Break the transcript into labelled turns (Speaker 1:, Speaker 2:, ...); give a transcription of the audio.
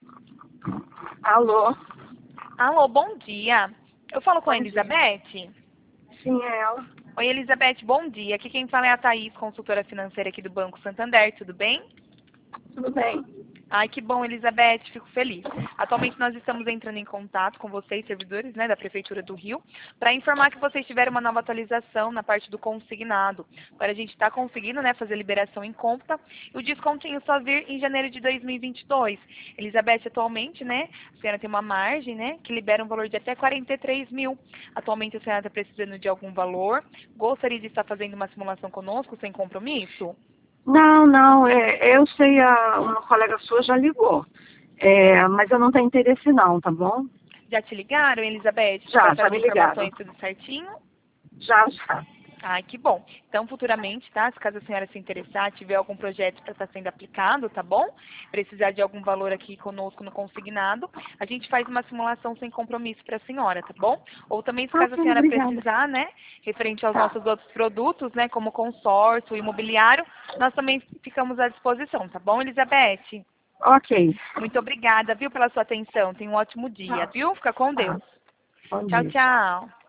Speaker 1: Alô?
Speaker 2: Alô, bom dia. Eu falo com a
Speaker 1: Bom dia.
Speaker 2: Elizabeth?
Speaker 1: Sim, é ela.
Speaker 2: Oi, Elizabeth, bom dia. Aqui quem fala é a Thaís, consultora financeira aqui do Banco Santander, tudo bem?
Speaker 1: Tudo bem?
Speaker 2: Ai, que bom, Elizabeth, fico feliz. Atualmente nós estamos entrando em contato com vocês, servidores, né, da Prefeitura do Rio, para informar que vocês tiveram uma nova atualização na parte do consignado. Agora a gente está conseguindo, né, fazer liberação em conta e o descontinho só vir em janeiro de 2022. Elizabeth, atualmente, né, a senhora tem uma margem, né, que libera um valor de até 43 mil. Atualmente a senhora está precisando de algum valor. Gostaria de estar fazendo uma simulação conosco sem compromisso?
Speaker 1: Não, eu sei, uma colega sua já ligou. Mas eu não tenho interesse não, tá bom?
Speaker 2: Já te ligaram, Elizabeth? Te
Speaker 1: Já
Speaker 2: passaram
Speaker 1: me ligaram.
Speaker 2: informações tudo certinho?
Speaker 1: Já.
Speaker 2: Ai, que bom. Então, futuramente, tá? Se caso a senhora se interessar, tiver algum projeto para estar sendo aplicado, tá bom? Precisar de algum valor aqui conosco no consignado, a gente faz uma simulação sem compromisso para a senhora, tá bom? Ou também, se caso a
Speaker 1: Ok,
Speaker 2: senhora
Speaker 1: obrigada.
Speaker 2: precisar, né, referente aos
Speaker 1: Tá,
Speaker 2: nossos outros produtos, né, como consórcio, imobiliário, nós também ficamos à disposição, tá bom, Elizabeth?
Speaker 1: ok.
Speaker 2: Muito obrigada, viu, pela sua atenção. Tenha um ótimo dia,
Speaker 1: Tá,
Speaker 2: viu? Fica com
Speaker 1: tá.
Speaker 2: Deus.
Speaker 1: Bom
Speaker 2: Tchau,
Speaker 1: dia, tchau.
Speaker 2: tchau.